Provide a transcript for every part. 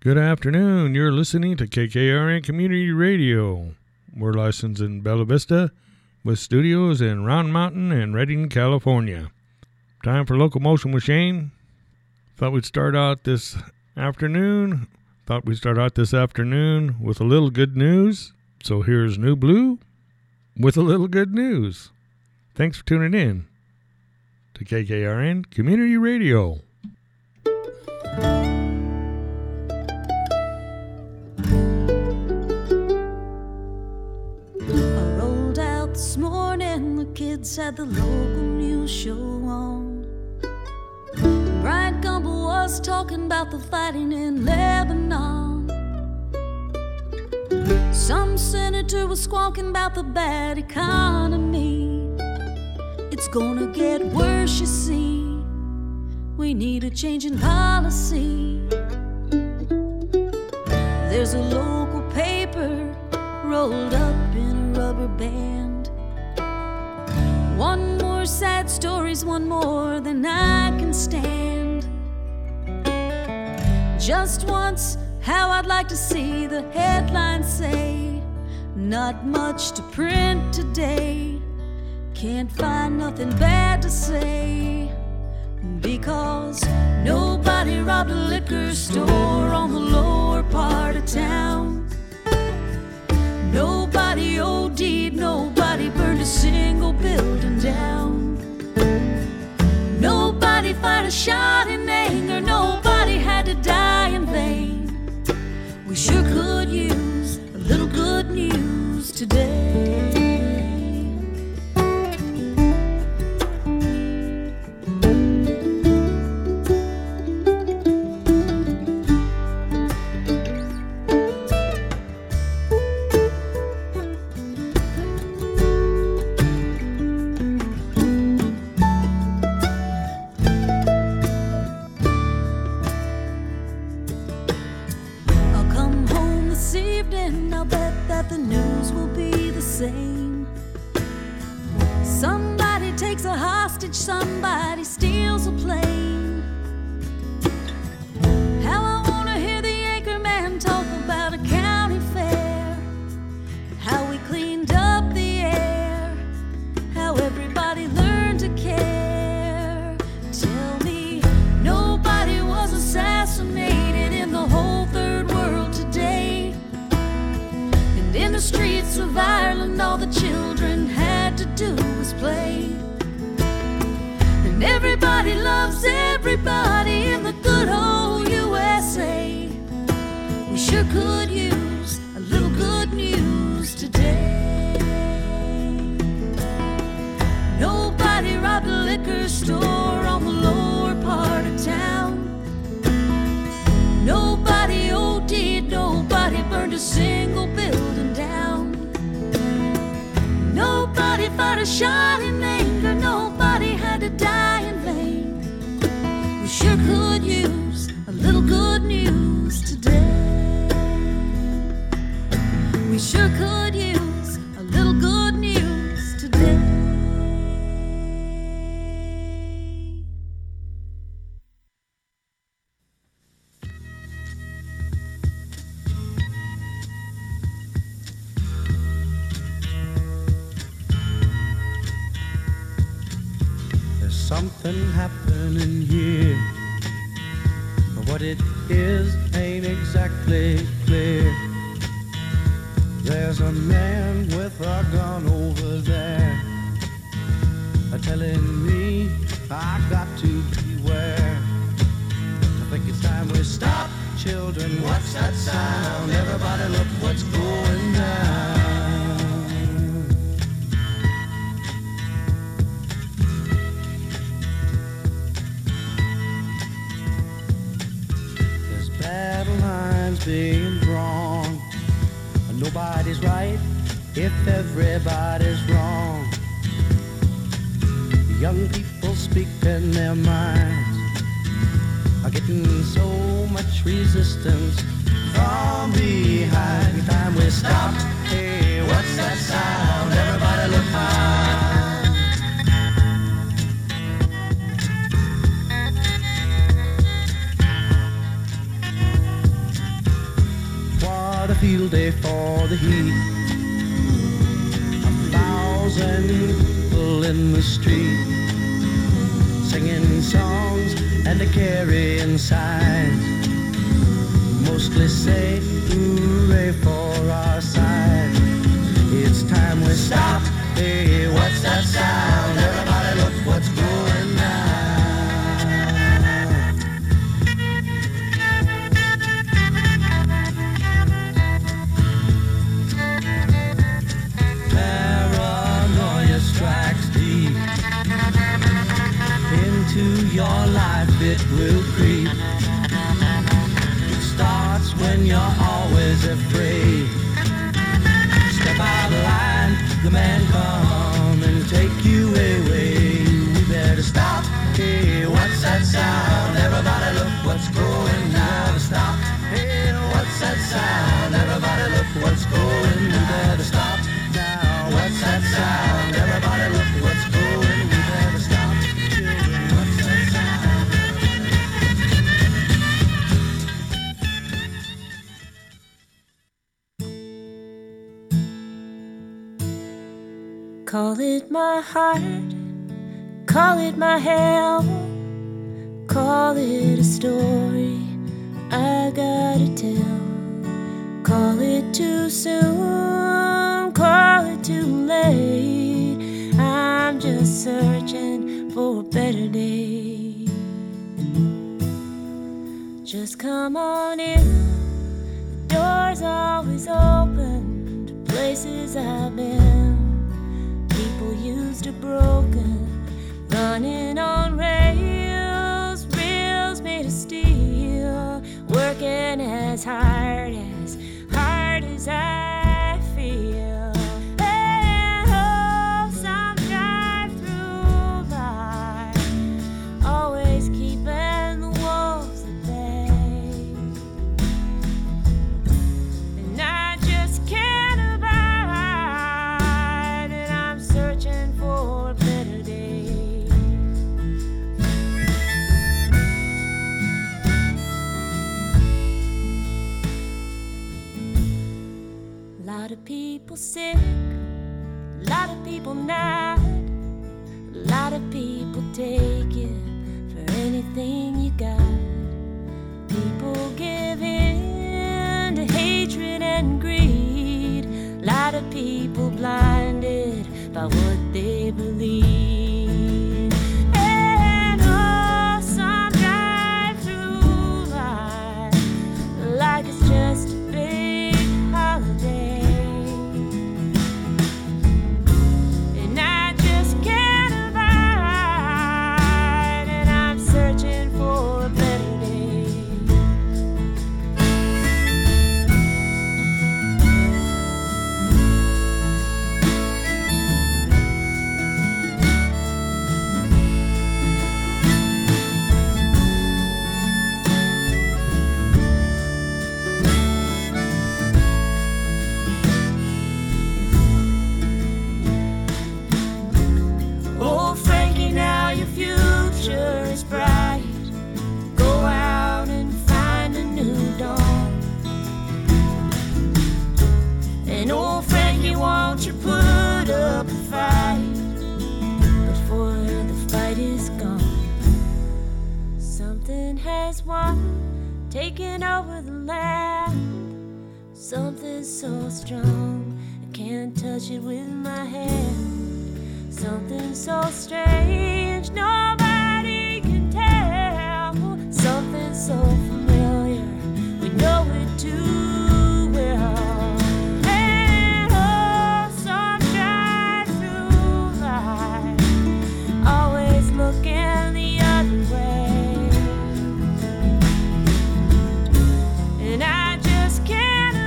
Good afternoon. You're listening to KKRN Community Radio. We're licensed in Bella Vista with studios in Round Mountain and Redding, California. Time for Locomotion with Shane. Thought we'd start out this afternoon with a little good news. So here's New Blue with a little good news. Thanks for tuning in to KKRN Community Radio. This morning the kids had the local news show on. Brian Gumble was talking about the fighting in Lebanon. Some senator was squawking about the bad economy. It's gonna get worse, you see. We need a change in policy. There's a local paper rolled up in a rubber band. One more sad story's one more than I can stand. Just once, how I'd like to see the headlines say, not much to print today. Can't find nothing bad to say, because nobody robbed a liquor store on the lower part of town. Nobody OD'd, nobody burned a single building down. Nobody fired a shot in anger, nobody had to die in vain. We sure could use a little good news today. Somebody takes a hostage, somebody steals a plane. How I wanna hear the anchor man talk about a county fair, how we cleaned up the air, how everybody learned to care. Tell me nobody was assassinated in the whole third world today. And in the streets of Ireland all the children had to do was play. And everybody loves everybody in the good old USA. We sure could use a little good news today. Nobody robbed a liquor store on the lower part of town. Nobody OD'd, nobody burned a single building down. Nobody fired a shot in anger, nobody had to die in vain. We sure could use a little good news today. We sure could use a little good news today. Something happening here, but what it is ain't exactly clear. There's a man with a gun over there, telling me I got to beware. I think it's time we stop, children. What's that sound? Everybody look what's going down. Being wrong, nobody's right if everybody's wrong. Young people speaking their minds are getting so much resistance from behind. Every time we stop, hey, what's that sound? Everybody look high. a field day for the heat. 1,000 people in the street, singing songs and a carrying signs, mostly say hooray for our side. It's time we stop. Hey, what's that sound? Everybody look what's going now. Paranoia strikes deep into your life, it will creep. It starts when you're always afraid. Step out of line, the man come and take you away. We better stop. Hey, what's that sound? Everybody look what's going now. Stop. Hey, what's that sound? Everybody look what's going. We better stop now. What's that sound? Everybody look what's going. We better stop. Children, what's that sound? Call it my heart, call it my hell, call it a story I gotta tell. Call it too soon, call it too late. I'm just searching for a better day. Just come on in, the door's always open to places I've been. People used to broken, running on rails, rails made of steel, working as hard as I feel. And oh, some drive through life, always keeping the wolves at bay. And I just can't abide, and I'm searching for a better day. A lot of people sick, a lot of people not, a lot of people take it for anything you got. People give in to hatred and greed, a lot of people blinded by what they believe. And oh, some drive through life like it's just a big holiday. And I just can't abide, and I'm searching for a better day. Oh, Frankie, now your future is bright. Go out and find a new dawn. And oh, Frankie, won't you put up a fight before the fight is gone? Something has won, taken over the land. Something so strong, I can't touch it with my hand. Something so strange, nobody can tell. Something so familiar, we know it too well. And oh, some drive through life, always looking the other way. And I just can't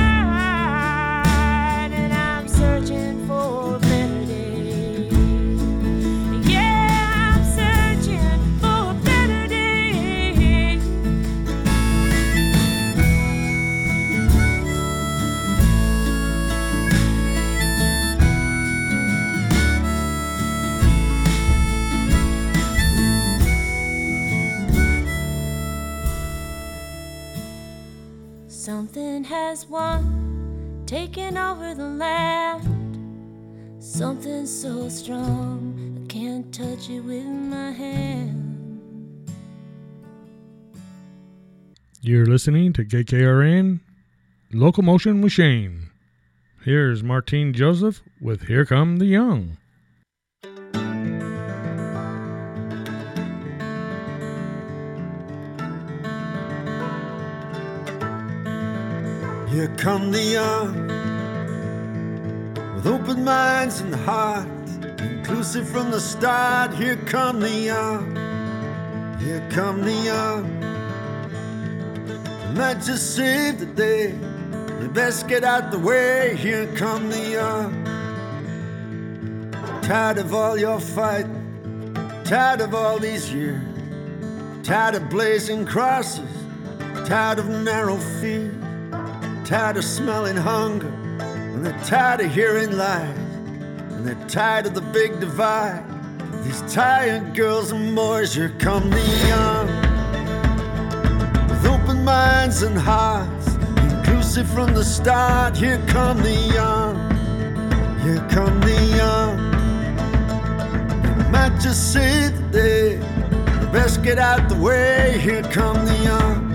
abide, and I'm searching for a better day. Yeah, I'm searching for a better day. Something has won, taken over the land. Something so strong, I can't touch it with my hand. You're listening to KKRN Locomotion with Shane. Here's Martine Joseph with Here Come the Young. Here come the young, with open minds and hearts, inclusive from the start. Here come the young, here come the young. You might just save the day, you best get out the way. Here come the young. Tired of all your fighting, tired of all these years, tired of blazing crosses, tired of narrow fears, tired of smelling hunger, and they're tired of hearing lies, and they're tired of the big divide. These tired girls and boys, here come the young, with open minds and hearts, inclusive from the start. Here come the young, here come the young. You might just save the day, you best get out the way. Here come the young.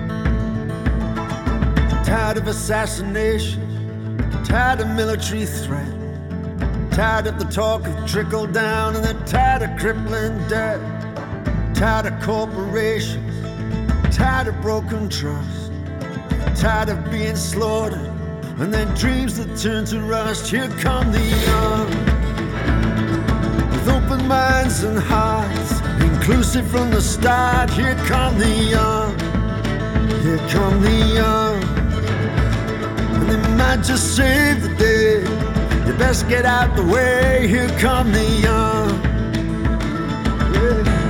Tired of assassination, tired of military threat, tired of the talk of trickle down, and they're tired of crippling debt, tired of corporations, tired of broken trust, tired of being slaughtered, and their dreams that turn to rust. Here come the young, with open minds and hearts, inclusive from the start. Here come the young, here come the young. They might just save the day, you best get out the way. Here come the young, yeah.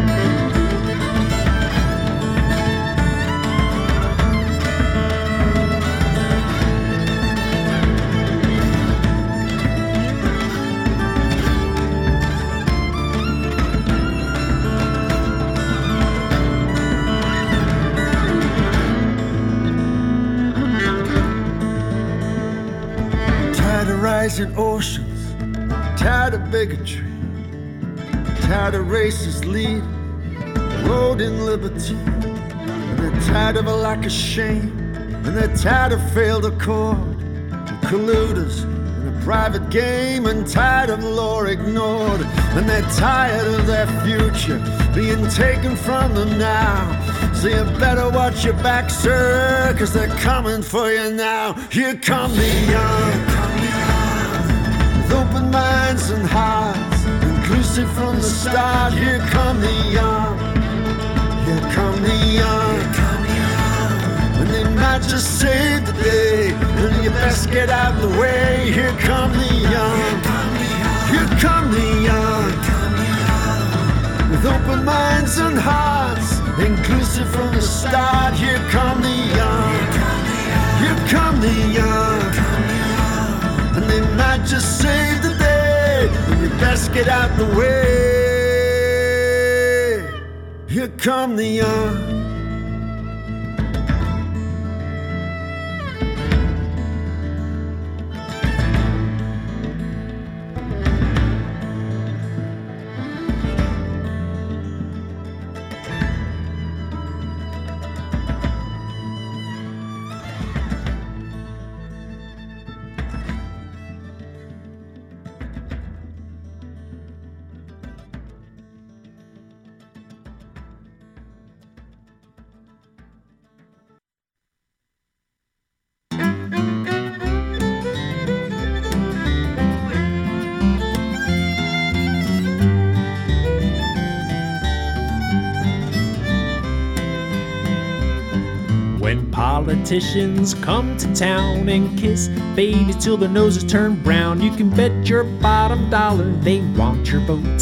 Rising oceans, tired of bigotry, tired of racist lead, road in liberty, and they're tired of a lack of shame, and they're tired of failed accord, and colluders in a private game, and tired of law ignored, and they're tired of their future being taken from them now. So you better watch your back, sir, 'cause they're coming for you now. Here come the young, open minds and hearts, inclusive from the start. Here come the young, here come the young. And they might just save the day, and you best get out the way. Here come the young, here come the young, with open minds and hearts, inclusive from the start. Here come the young, here come the young. And they might just save the day, and you best get out the way. Here come the young. Politicians come to town and kiss babies till their noses turn brown. You can bet your bottom dollar they want your vote.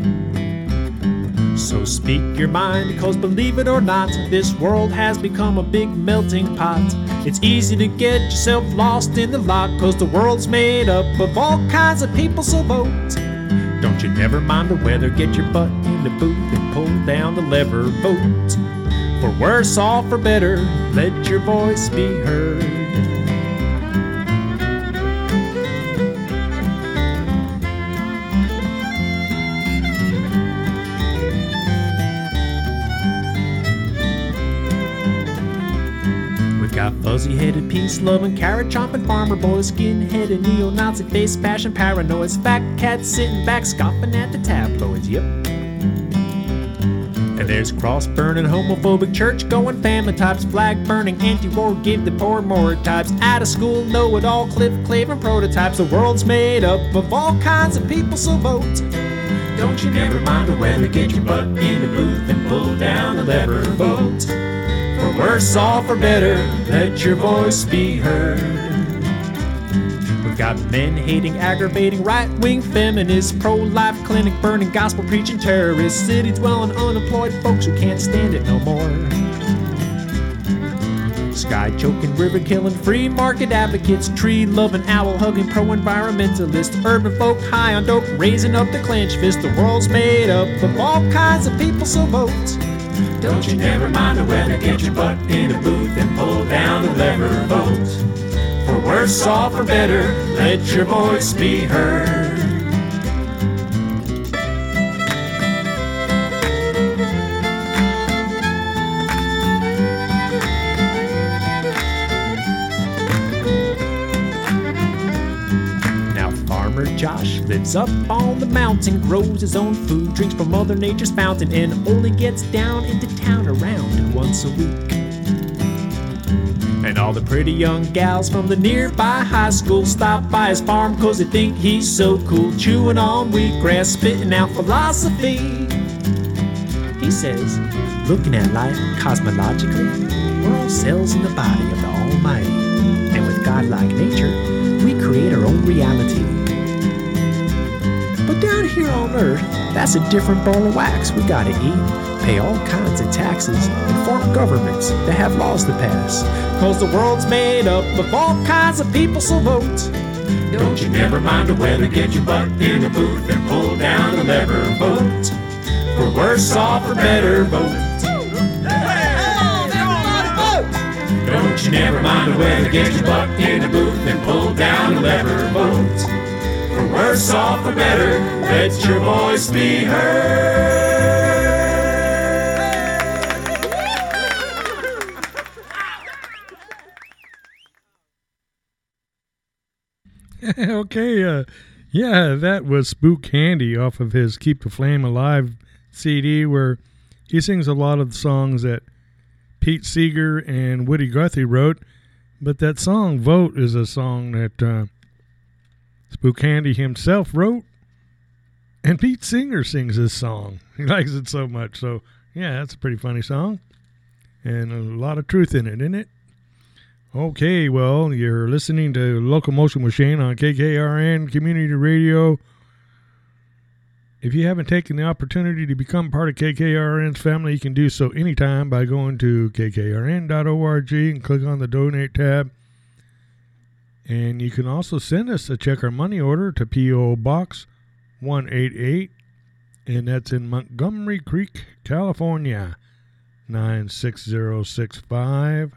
So speak your mind, because believe it or not, this world has become a big melting pot. It's easy to get yourself lost in the lot, 'cause the world's made up of all kinds of people, so vote. Don't you never mind the weather, get your butt in the booth and pull down the lever, vote. For worse or for better, let your voice be heard. Got fuzzy-headed, peace-loving, carrot-chomping farmer boys, skin-headed, neo-Nazi face, fashion paranoids, fat cats sitting back, scoffing at the tabloids, yep. And there's cross-burning, homophobic, church-going famine types, flag-burning, anti-war, give the poor more types, out-of-school, know-it-all, cliff-claving prototypes. The world's made up of all kinds of people, so vote. Don't you never mind the weather, get your butt in the booth and pull down the lever, vote. For worse or for better, let your voice be heard. We've got men-hating, aggravating, right-wing feminists, pro-life clinic burning, gospel-preaching terrorists, city-dwelling, unemployed folks who can't stand it no more. Sky-choking, river-killing, free-market advocates, tree-loving, owl-hugging, pro-environmentalists, urban folk high on dope, raising up the clenched fist. The world's made up of all kinds of people, so vote. Don't you never mind the weather, get your butt in the booth and pull down the lever, vote. For worse or for better, let your voice be heard. Josh lives up on the mountain, grows his own food, drinks from Mother Nature's fountain, and only gets down into town around once a week. And all the pretty young gals from the nearby high school stop by his farm 'cause they think he's so cool, chewing on wheatgrass, spitting out philosophy. He says, looking at life cosmologically, we're all cells in the body of the Almighty, and with godlike nature, we create our own reality. But down here on Earth, that's a different ball of wax. We gotta eat, pay all kinds of taxes, and form governments that have laws to pass. 'Cause the world's made up of all kinds of people, so vote. Don't you never mind the weather, get your butt in the booth and pull down the lever, vote. For worse or for better, vote. Don't you never mind the weather, get your butt in the booth and pull down the lever, vote. For worse or for better, let your voice be heard. Okay, yeah, that was Spook Handy off of his Keep the Flame Alive CD, where he sings a lot of the songs that Pete Seeger and Woody Guthrie wrote. But that song, Vote, is a song that Spook Handy himself wrote, and Pete Seeger sings this song. He likes it so much. So, yeah, that's a pretty funny song, and a lot of truth in it, isn't it? Okay, well, you're listening to Locomotion with Shane on KKRN Community Radio. If you haven't taken the opportunity to become part of KKRN's family, you can do so anytime by going to kkrn.org and click on the Donate tab. And you can also send us a check or money order to P.O. Box 188, and that's in Montgomery Creek, California, 96065.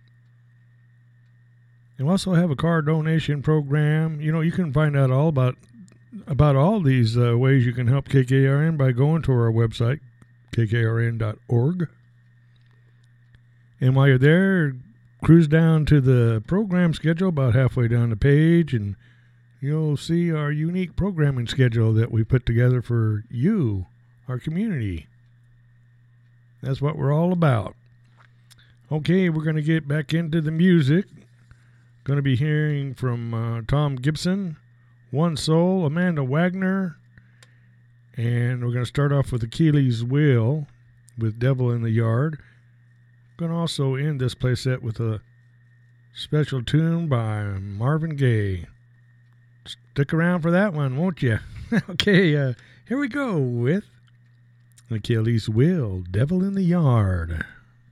And we also have a car donation program. You know, you can find out all about all these ways you can help KKRN by going to our website, kkrn.org. And while you're there, cruise down to the program schedule about halfway down the page, and you'll see our unique programming schedule that we put together for you, our community. That's what we're all about. Okay, we're going to get back into the music. Going to be hearing from Tom Gibson, One Soul, Amanda Wagner, and we're going to start off with Achilles' Wheel with Devil in the Yard. Going to also end this playset with a special tune by Marvin Gaye. Stick around for that one, won't you? Okay, here we go with Achilles' Wheel, Devil in the Yard.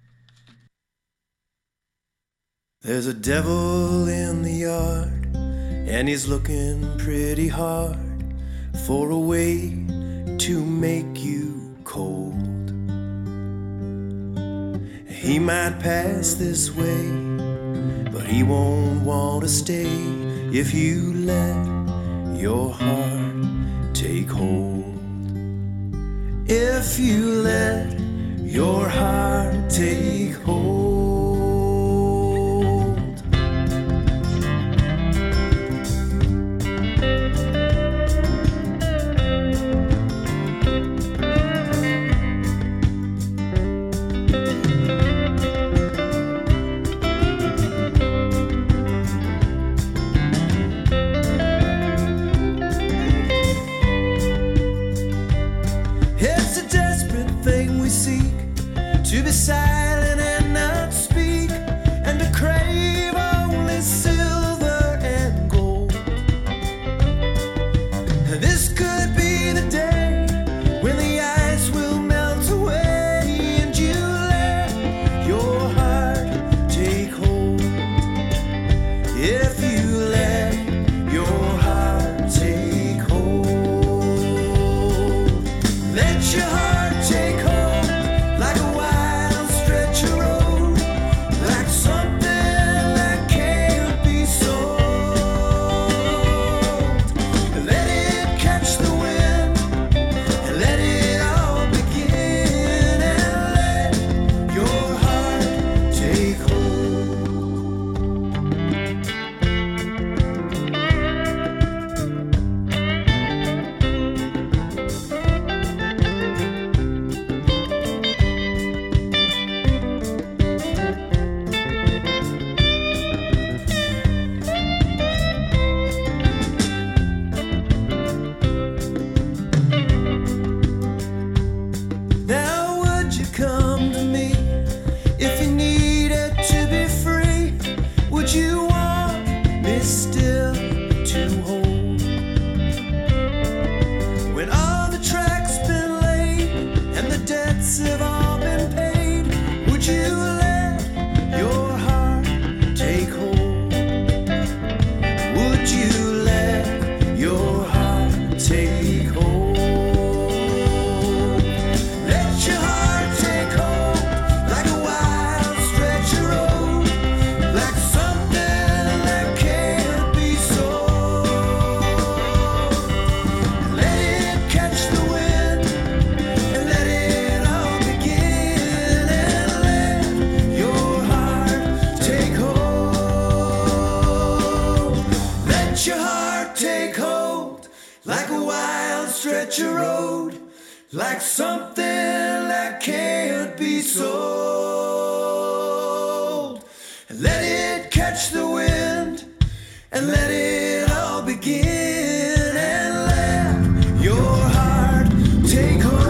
There's a devil in the yard, and he's looking pretty hard for a way to make you cold. He might pass this way, but he won't want to stay if you let your heart take hold. If you let your heart take hold. To be silent and not speak, and to crave only silver and gold. This could be the day when the ice will melt away and you let your heart take hold. If you let your heart take hold, let your heart take hold. Like a wild stretch of road, like something that can't be sold. Let it catch the wind and let it all begin, and let your heart take hold. Now would you come to me if you needed to be free? Would you want me still to hold? When all the tracks been laid and the debts have all been paid, would you let your heart take hold? Would you let your heart take hold? Let your heart take hold like a wild stretch of road, like something that can't be sold. Let it catch the wind and let it all begin, and let your heart take hold. Let your heart take hold like a wild stretch of road, like something that can't be sold. Let it catch the wind and let it all begin, and let your heart take hold.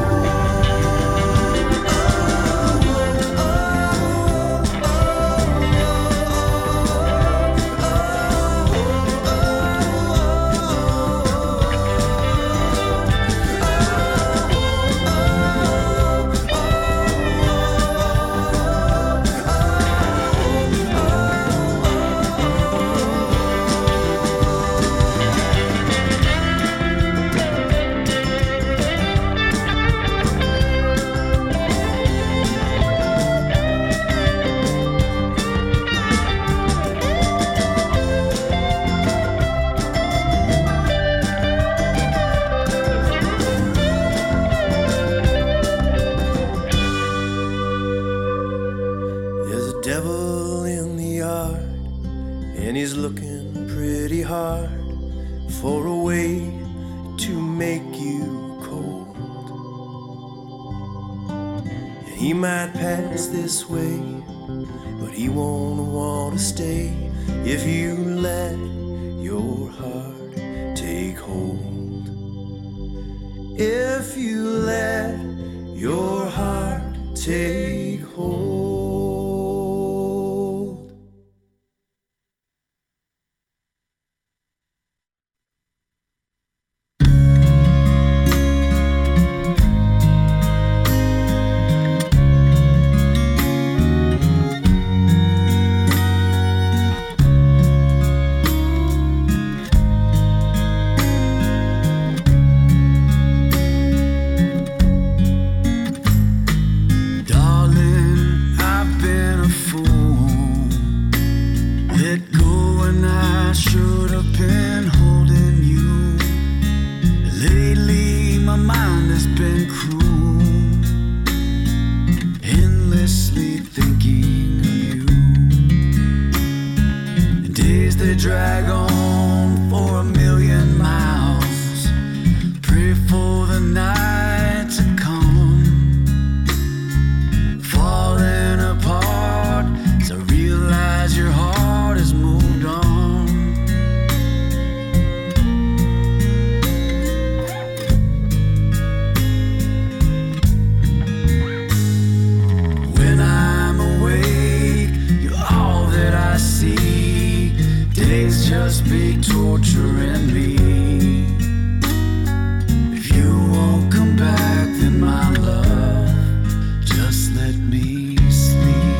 There's a devil in the yard, and he's looking pretty hard for a way to make you cold. And he might pass this way, but he won't want to stay if you let your heart take hold. If you let your heart take hold. Darling, Let go when I should have been holding you. Lately my mind has been cruel, endlessly thinking of you. And days they drag on for a million miles. Pray for the night to come, falling apart as I realize your heart has moved on. When I'm awake, you're all that I see. Days just be torturing me. If you won't come back, then my love, just let me sleep.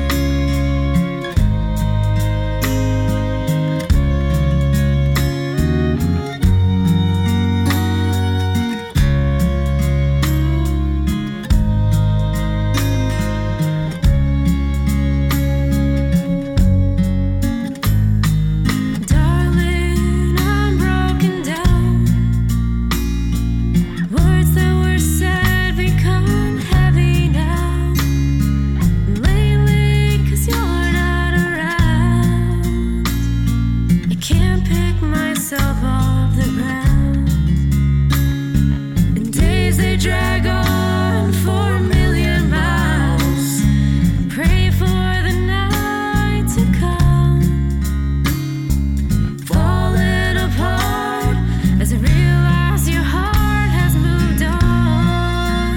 Darling, I'm broken down. Words that were said become heavy now. Lately, 'cause you're not around, I can't pick myself off the ground. And days they drag on for a million miles. Pray for the night to come, falling apart as I realize your heart has moved on.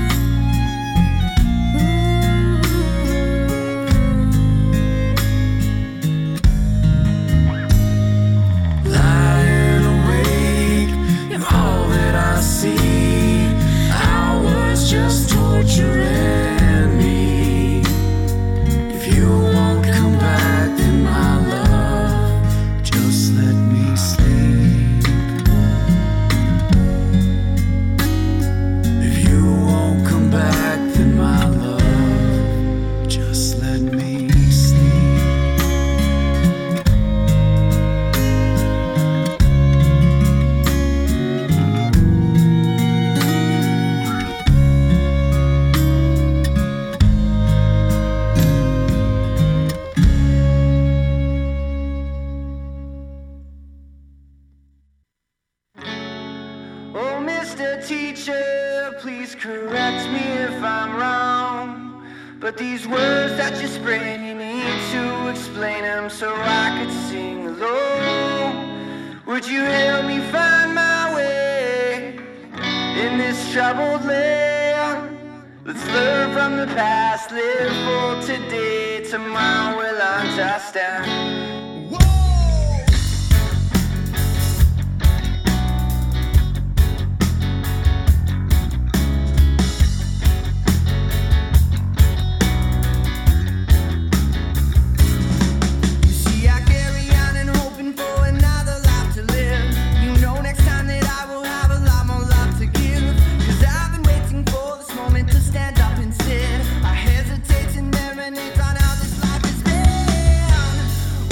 Lying awake, you're all that I see. Hours just torturing me. If you won't come back, then my love, just let me sleep. If you won't come back, then my love, just let me sleep. Oh, Mr. Teacher, please correct me if I'm wrong. But these words that you spring, you need to explain them so I could sing along. Would you help me find my way in this troubled land? Let's learn from the past, live for today. Tomorrow we'll understand. You see, I carry on and hoping for another life to live. You know next time that I will have a lot more love to give. 'Cause I've been waiting for this moment to stand up and sit. I hesitate to marinate on how this life has been.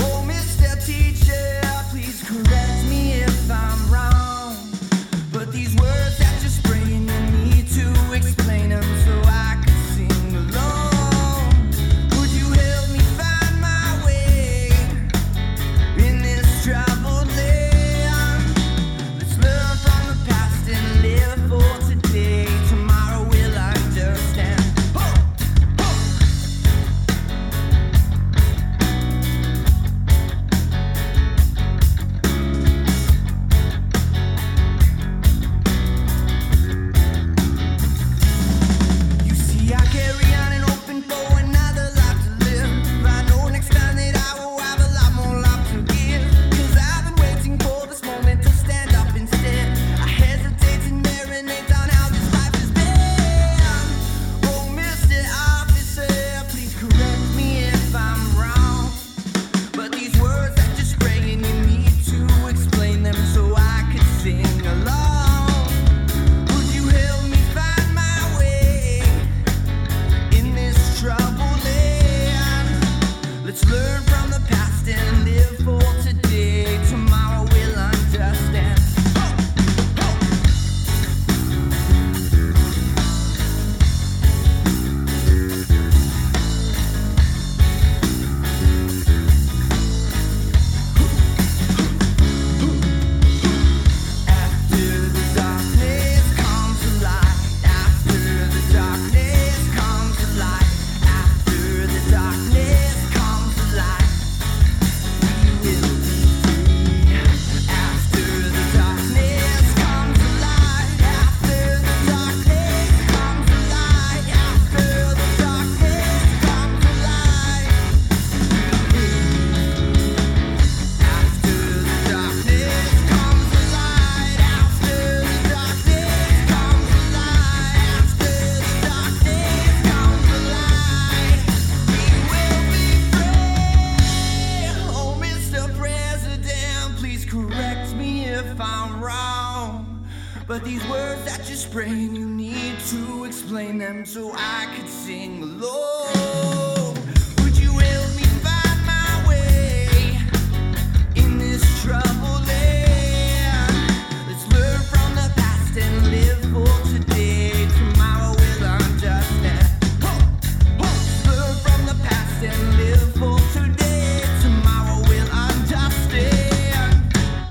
if I'm wrong. But these words that you sprain, you need to explain them so I could sing along. Would you help me find my way in this troubled land? Let's learn from the past and live for today. Tomorrow we'll understand. Let's learn from the past and live for today. Tomorrow we'll understand.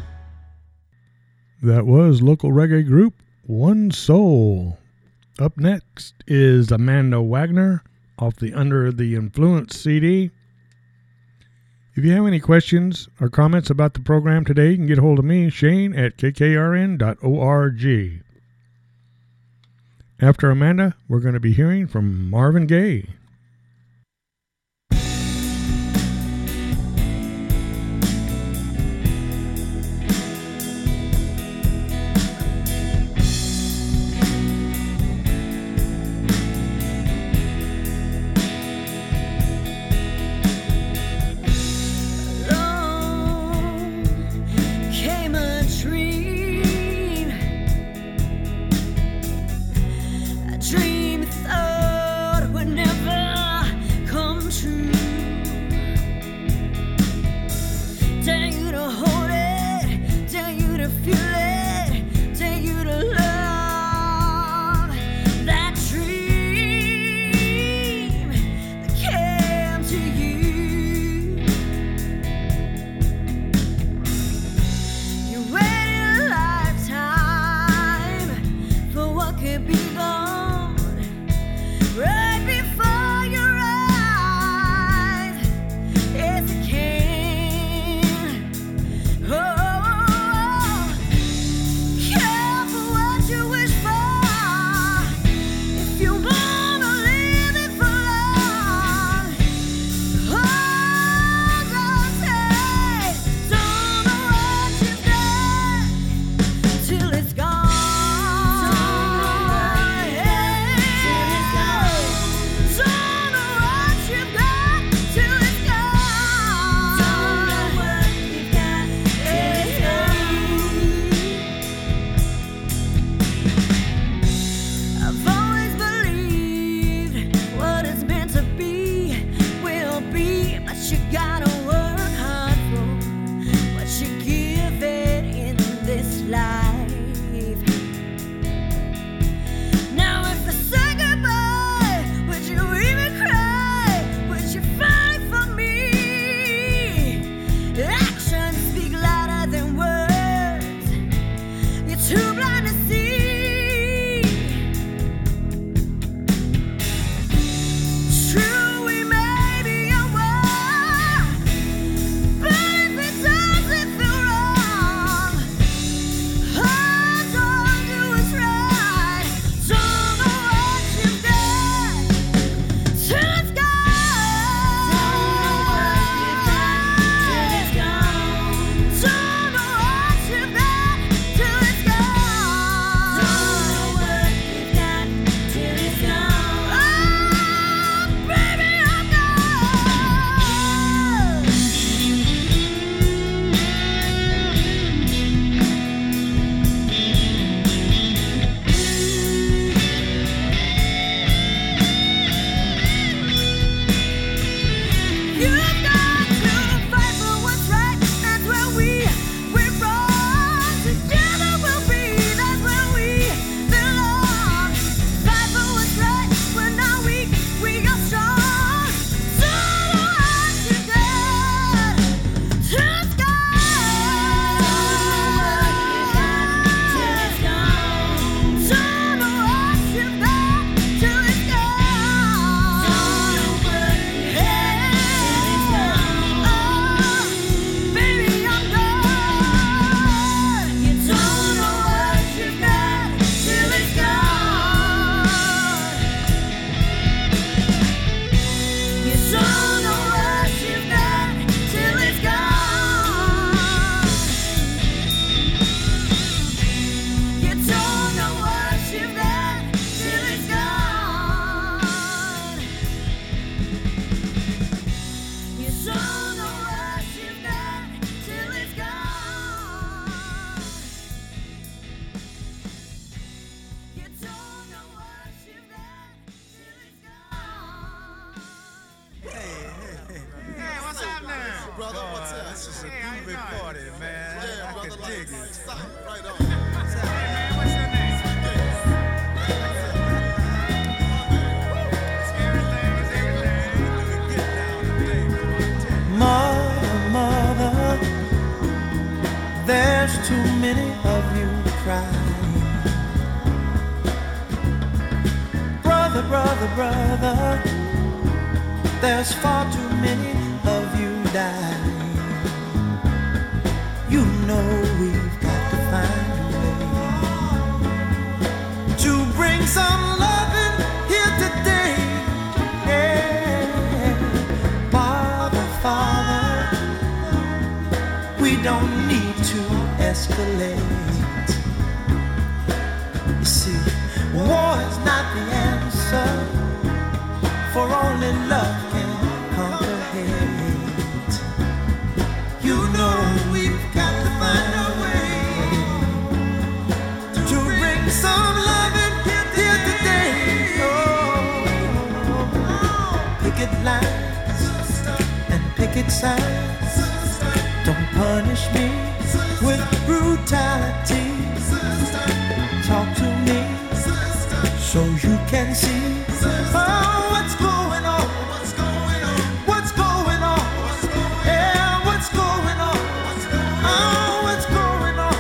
That was local reggae group One Soul. Up next is Amanda Wagner off the Under the Influence CD. If you have any questions or comments about the program today, you can get a hold of me, Shane, at kkrn.org. After Amanda, we're going to be hearing from Marvin Gaye. Came a dream, a dream I thought would never brother. What's up? This is a groovy party, man. Yeah, I brother. can Like, dig it. stop. Right on. What's your name? Mother, there's too many of you crying. Brother, there's far too many of you dying. You know we've got to find a way to bring some loving here today. Yeah. Father, we don't need to escalate. You see, war is not the answer, for only love can conquer hate. You know we've got to find a way to bring some loving here today. Oh, picket lines and picket signs. Don't punish me with brutality. Talk to me so you can see. Oh, what's going on? What's going on? Yeah, what's going on? Oh, what's going on?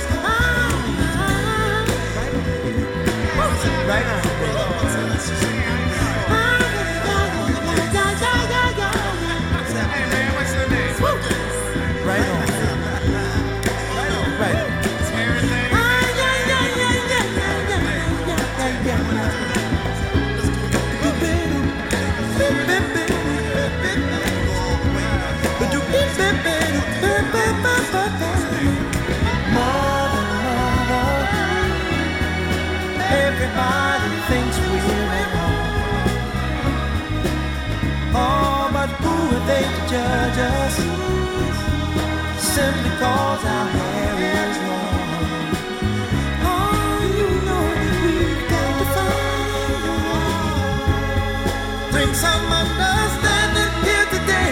Right on. Everybody thinks we're at home. Oh, but who are they to judge us? Simply cause our hair is long. Oh, you know we've got to find a way. Bring some understanding here today.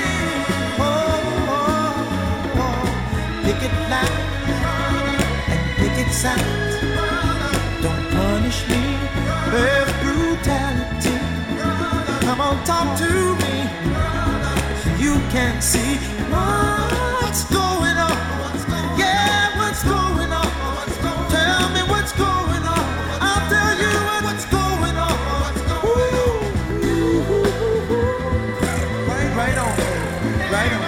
Picket line and picket signs. Don't punish me with brutality. Come on, talk to me so you can see what's going on. Yeah, what's going on? Tell me what's going on. I'll tell you what's going on. Ooh. Right on, right on.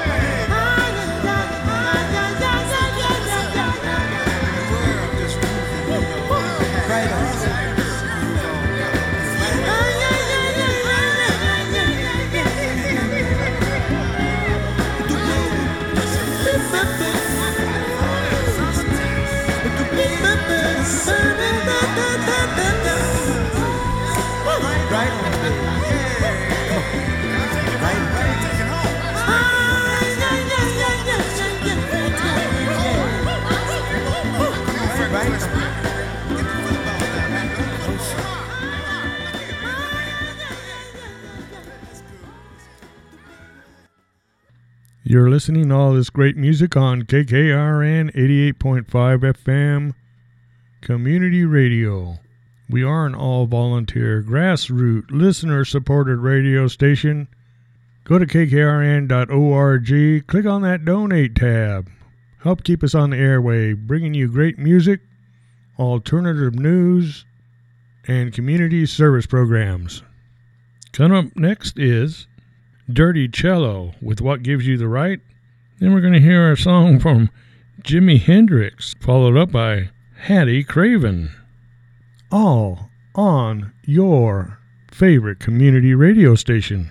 You're listening to all this great music on KKRN 88.5 FM Community Radio. We are an all-volunteer, grassroots, listener-supported radio station. Go to kkrn.org, click on that Donate tab. Help keep us on the airway, bringing you great music, alternative news, and community service programs. Coming up next is Dirty Cello with What Gives You the Right. Then we're going to hear a song from Jimi Hendrix, followed up by Hattie Craven. All on your favorite community radio station.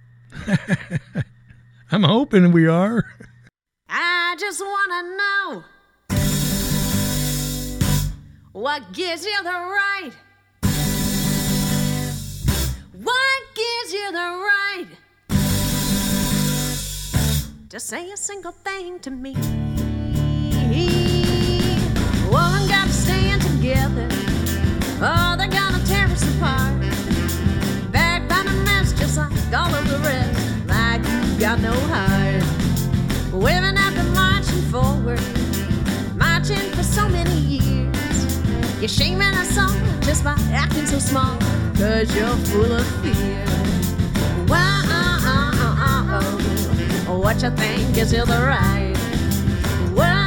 I'm hoping we are. I just want to know what gives you the right. What gives you the right to say a single thing to me? Woman got to stand together, or they're gonna tear us apart. Backbiting mess just like all of the rest, like you got no heart. by acting so small, 'cause you're full of fear. Wow, what you think is the right? Wow,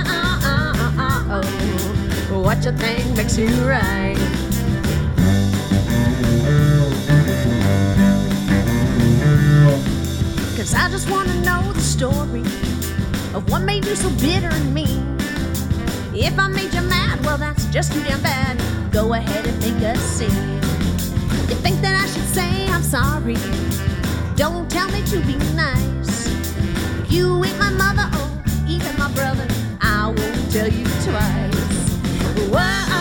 what you think makes you right? Cause I just wanna know the story of what made you so bitter and mean. If I made you mad, well that's just too damn bad. Go ahead and make a scene. You think that I should say I'm sorry? Don't tell me to be nice. You ain't my mother or even my brother. I won't tell you twice. Whoa,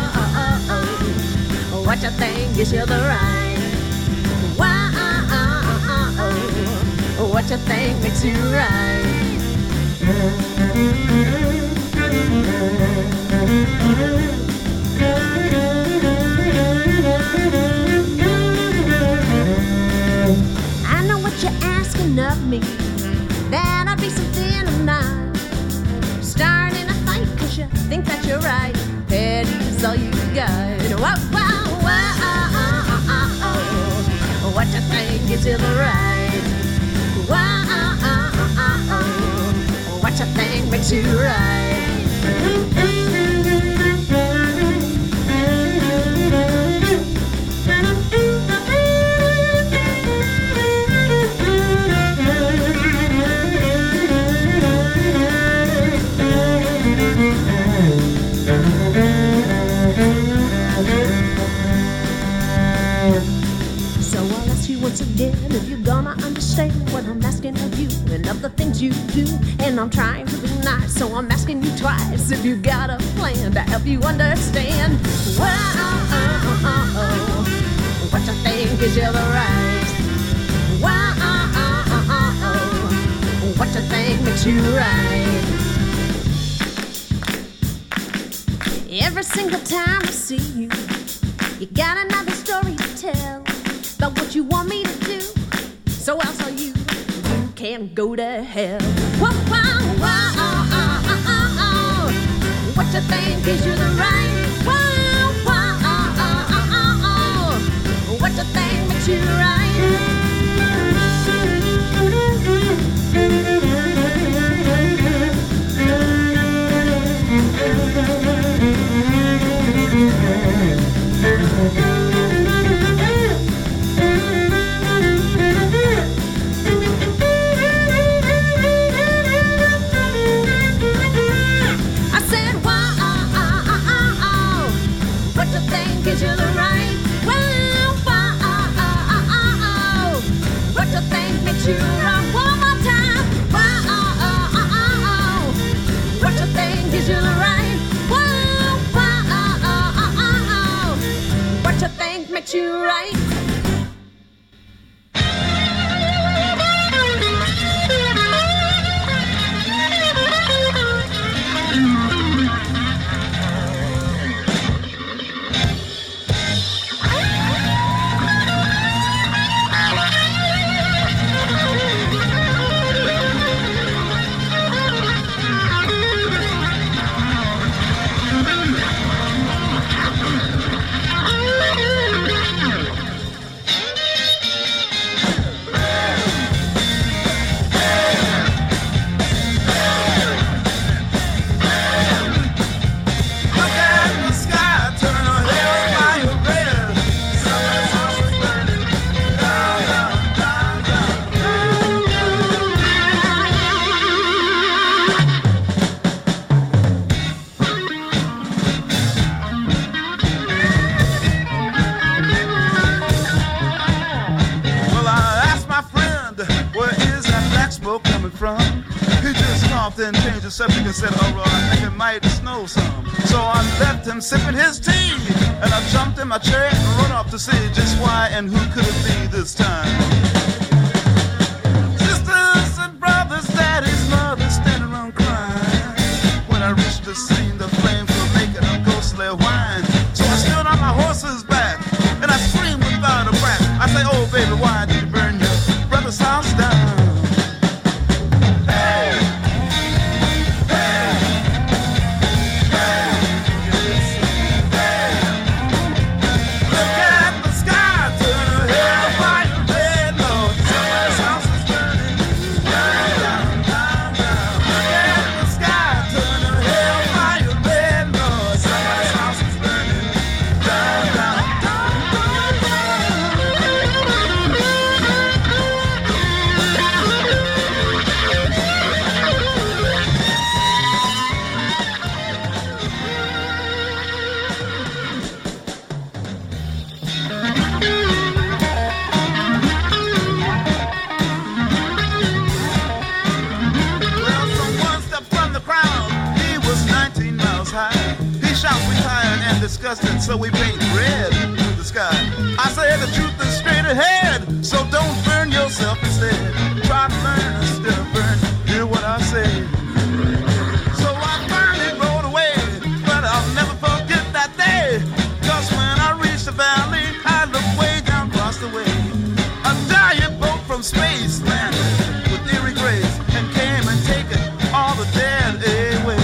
what you think is the right? Whoa, what you think makes you right? I know what you're asking of me, that I'd be something I'm not. Starting a fight 'cause you think that you're right. Petty's all you got. Whoa, whoa, whoa, what you think is the right? Whoa, what you think makes you right? So I'll ask you once again if you're gonna understand what I'm asking of you and of the things you do. And I'm trying to be nice, so I'm asking you twice if you got a plan to help you understand. Whoa, what you think is the right? Whoa, what you think makes you right? Every single time I see you, you got another story to tell about what you want me to do. So I'll tell you, you can go to hell. Whoa, whoa, whoa, what you think is you the right? Whoa, whoa, what you think makes you right? I said, whoa, what you think is you the right? Whoa, what you think makes you right? One more time. Whoa, what you think is you the right? Whoa, what you think makes you right? Then changed the subject and said, all right, I think it might snow some. So I left him sipping his tea, and I jumped in my chair and run off to see just why and who could it be this time. Sisters and brothers, daddies, mothers standing around crying. When I reached the scene, the flames were making a ghostly whine. So I stood on my horse's back, and I screamed without a breath. I say, oh baby, why did you burn your brother's house down? disgusting, so we paint red through the sky. I said the truth is straight ahead, so don't burn yourself instead. Try to learn instead of burn. Hear what I say. So I finally rode away, but I'll never forget that day. 'Cause when I reached the valley, I looked way down across the way. A giant boat from space landed with eerie grace and came and taken all the dead away.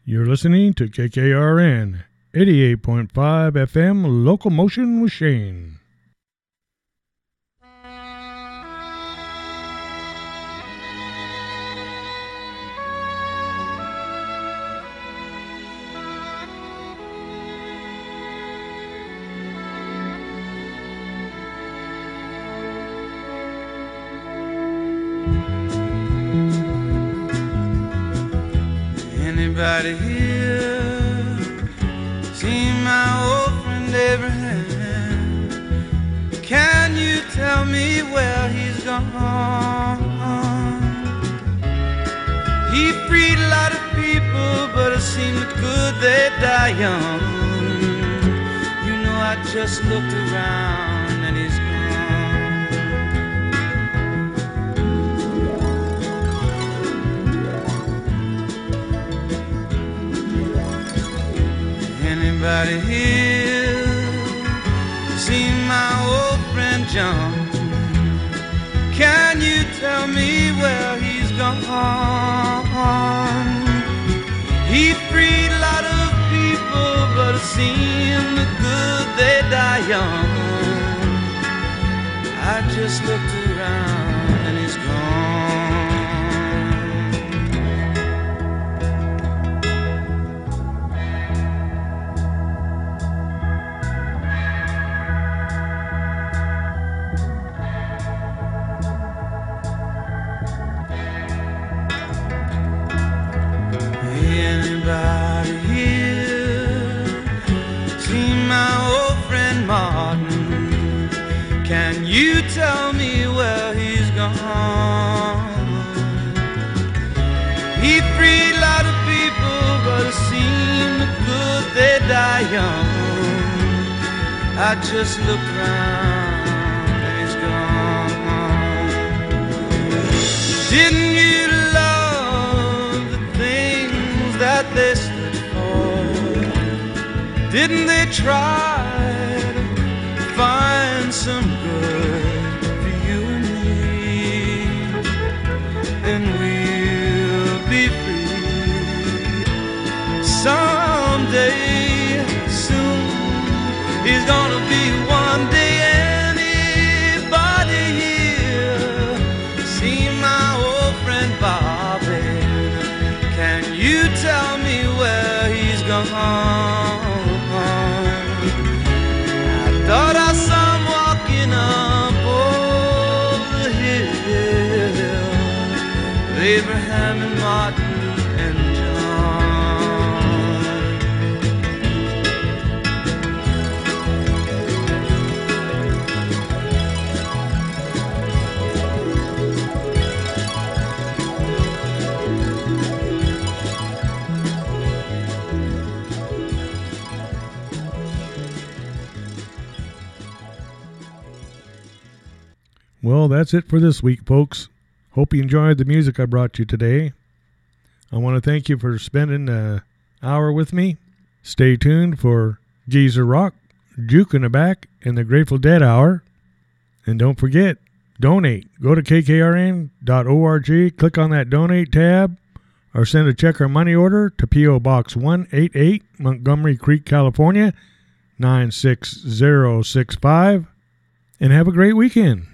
You're listening to KKRN 88.5 FM Locomotion with Shane. Anybody here seen my old friend Abraham? Can you tell me where he's gone? He freed a lot of people, but it seemed good they die young. You know, I just looked around and he's gone. Anybody here seen my old friend John? Can you tell me where he's gone? He freed a lot of people, but it seemed good they die young. I just looked around and he's gone. Anybody here seen my old friend Martin? Can you tell me where he's gone? He freed a lot of people, but it seemed good they die young. I just looked around and he's gone. Didn't you that they stood for? Didn't they try to find some good for you and me? Then we'll be free someday soon. He's gonna be one day. Anybody here seen my old friend Bobby? Can you tell me where he's gone? I thought I saw him walking up over the hill with Abraham and Martin and Well, that's it for this week, folks. Hope you enjoyed the music I brought you today. I want to thank you for spending an hour with me. Stay tuned for Geezer Rock, Juke in the Back, and the Grateful Dead Hour. And don't forget, donate. Go to kkrn.org, click on that donate tab, or send a check or money order to P.O. Box 188, Montgomery Creek, California, 96065. And have a great weekend.